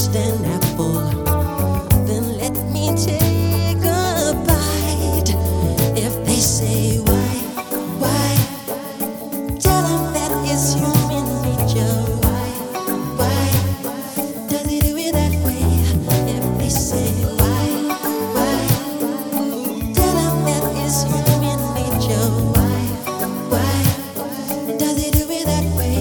crushed an apple, then let me take a bite. If they say why, tell them that it's human nature. Why does he do it that way? If they say why, tell them that it's human nature. Why does he do it that way?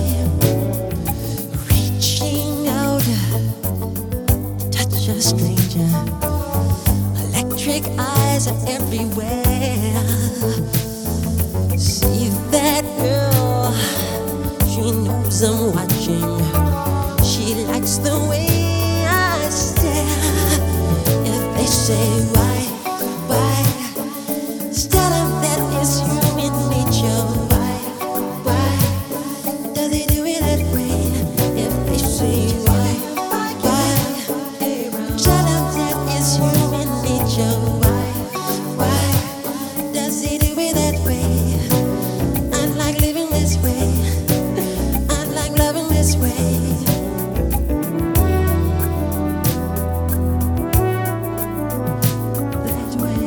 Reaching out, touch a stranger. Electric eyes are everywhere. See that girl, she knows I'm watching. She likes the way I stare. If they say why, tell them that it's human nature. Why does he do it that way? If they say why, tell them that it's human nature. Why does he do it that way? I like living this way. I like loving this way. That way.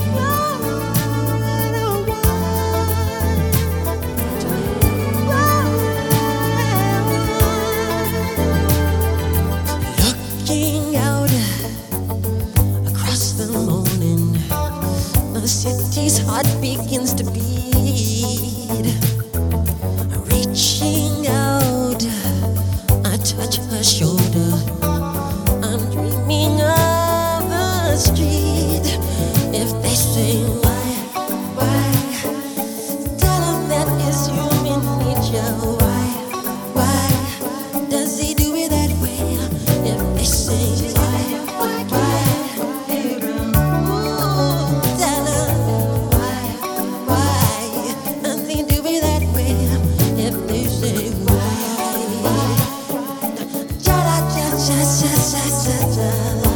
Looking out across the morning, the city's heart begins to beat. Reaching out, I touch her shoulder. I'm dreaming of the street. If they say why, tell them that it's human nature. Why does he do it that way? If they say why, tell them why does he do it that way? If they say why, cha cha cha cha cha cha cha.